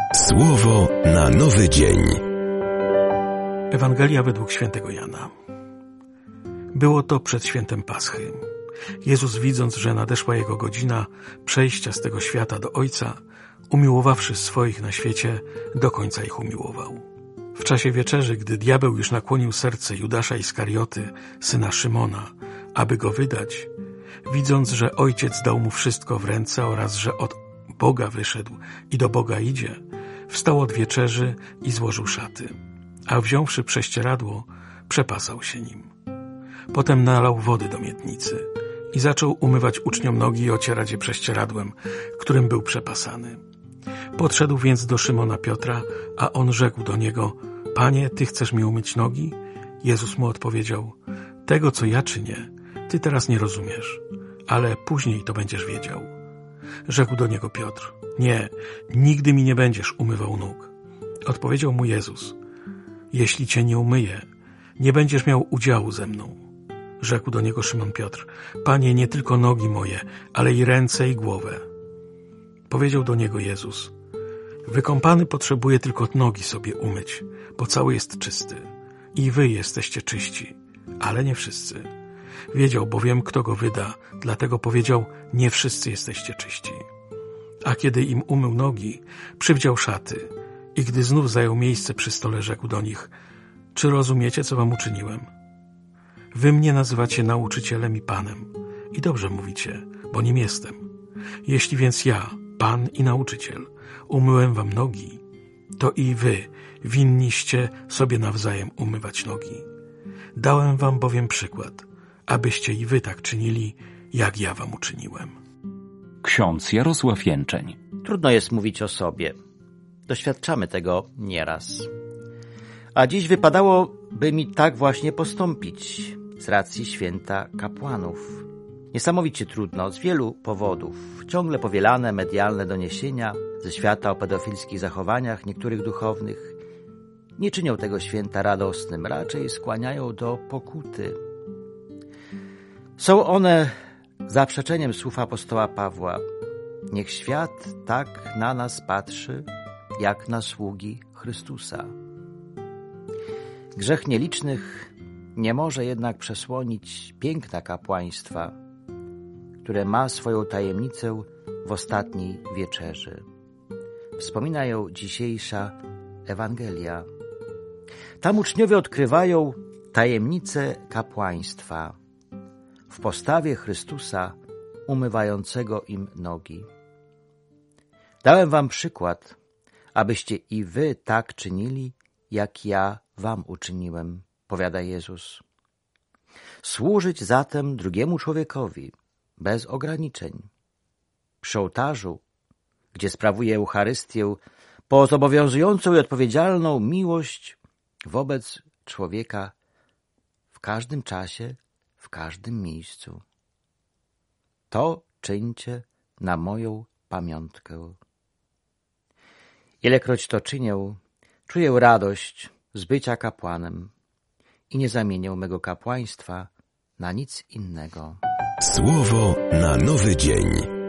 Słowo na nowy dzień. Ewangelia według świętego Jana. Było to przed świętem Paschy. Jezus, widząc, że nadeszła Jego godzina przejścia z tego świata do Ojca, umiłowawszy swoich na świecie, do końca ich umiłował. W czasie wieczerzy, gdy diabeł już nakłonił serce Judasza Iskarioty, syna Szymona, aby go wydać, widząc, że Ojciec dał mu wszystko w ręce oraz że od Boga wyszedł i do Boga idzie, wstał od wieczerzy i złożył szaty, a wziąwszy prześcieradło, przepasał się nim. Potem nalał wody do miednicy i zaczął umywać uczniom nogi i ocierać je prześcieradłem, którym był przepasany. Podszedł więc do Szymona Piotra, a on rzekł do niego: Panie, Ty chcesz mi umyć nogi? Jezus mu odpowiedział: Tego, co ja czynię, Ty teraz nie rozumiesz, ale później to będziesz wiedział. Rzekł do niego Piotr: Nie, nigdy mi nie będziesz umywał nóg. Odpowiedział mu Jezus: Jeśli Cię nie umyję, nie będziesz miał udziału ze mną. Rzekł do niego Szymon Piotr: Panie, nie tylko nogi moje, ale i ręce i głowę. Powiedział do niego Jezus: Wykąpany potrzebuje tylko nogi sobie umyć, bo cały jest czysty. I wy jesteście czyści, ale nie wszyscy. Wiedział bowiem, kto go wyda, dlatego powiedział: Nie wszyscy jesteście czyści. A kiedy im umył nogi, przywdział szaty i gdy znów zajął miejsce przy stole, rzekł do nich: Czy rozumiecie, co wam uczyniłem? Wy mnie nazywacie nauczycielem i Panem. I dobrze mówicie, bo nim jestem. Jeśli więc ja, Pan i nauczyciel, umyłem wam nogi, to i wy winniście sobie nawzajem umywać nogi. Dałem wam bowiem przykład, abyście i wy tak czynili, jak ja wam uczyniłem. Ksiądz Jarosław Jęczeń. Trudno jest mówić o sobie. Doświadczamy tego nieraz. A dziś wypadałoby mi tak właśnie postąpić z racji święta kapłanów. Niesamowicie trudno z wielu powodów. Ciągle powielane medialne doniesienia ze świata o pedofilskich zachowaniach niektórych duchownych nie czynią tego święta radosnym, raczej skłaniają do pokuty. Są one zaprzeczeniem słów apostoła Pawła: Niech świat tak na nas patrzy, jak na sługi Chrystusa. Grzech nielicznych nie może jednak przesłonić piękna kapłaństwa, które ma swoją tajemnicę w ostatniej wieczerzy. Wspomina ją dzisiejsza Ewangelia. Tam uczniowie odkrywają tajemnicę kapłaństwa w postawie Chrystusa umywającego im nogi. Dałem wam przykład, abyście i wy tak czynili, jak ja wam uczyniłem, powiada Jezus. Służyć zatem drugiemu człowiekowi bez ograniczeń. Przy ołtarzu, gdzie sprawuje Eucharystię, po zobowiązującą i odpowiedzialną miłość wobec człowieka w każdym czasie, w każdym miejscu. To czyńcie na moją pamiątkę. Ilekroć to czynię, czuję radość z bycia kapłanem i nie zamienię mego kapłaństwa na nic innego. Słowo na nowy dzień.